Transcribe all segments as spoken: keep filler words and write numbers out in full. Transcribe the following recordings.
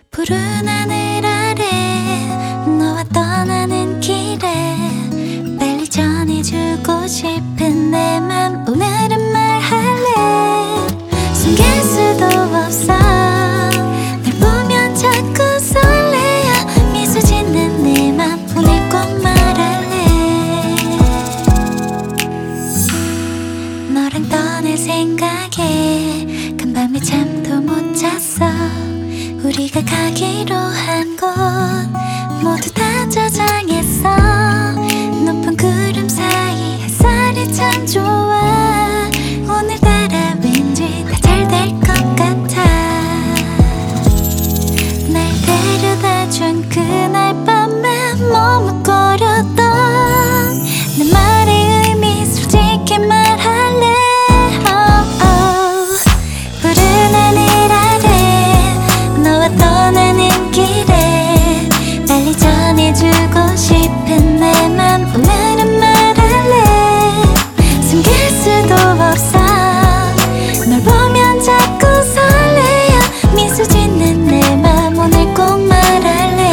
푸른 하늘 아래 너와 떠나는 길에 빨리 전해주고 싶은 내 맘 오늘은 말할래. 숨길 수도 없어 널 보면 자꾸 설레어 미소 짓는 내 맘 오늘 꼭 말할래. 너랑 떠날 생각에 간밤에 잠도 못 잤어. 우리가 가기로 한 곳 모두 다 저장했어. 높은 구름 사이 햇살이 참 좋아. 오늘따라 왠지 다 잘 될 것 같아. 날 데려다준 그날 밤에 머뭇거렸던 내 말의 의미 솔직히 말할래. oh, oh. 푸른 하늘 아래 너와 떠나는 길에 빨리 전해주고 싶은 내 맘 오늘은 말할래. 숨길 수도 없어 널 보면 자꾸 설레어 미소 짓는 내 맘 오늘 꼭 말할래.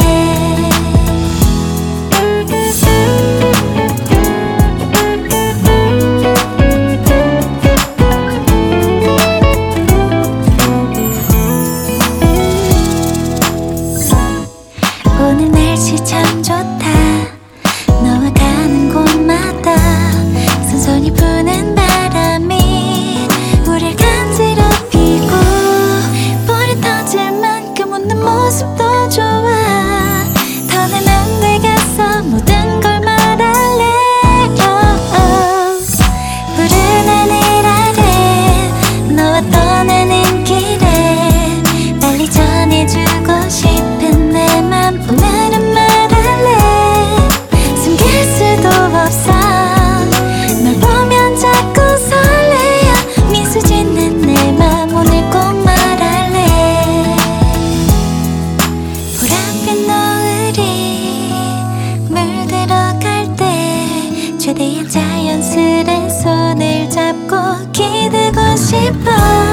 오늘 날씨 참 좋다. 너와 가는 곳마다 선선히 부는 바람이 우릴 간지럽히고 볼이 터질 만큼 웃는 모습도 좋아. 더는 내 가서 모든 걸 말할래. oh, oh. 푸른 하늘 아래 너와 떠나는 길에 빨리 전해주고 싶은 내 맘 오늘은 말할래. 숨길 수도 없어 널 보면 자꾸 설레어 미소 짓는 내 맘 오늘 꼭 말할래. 보랏빛 노을이 물들어갈 때 최대한 자연스레 손을 잡고 기대고 싶어.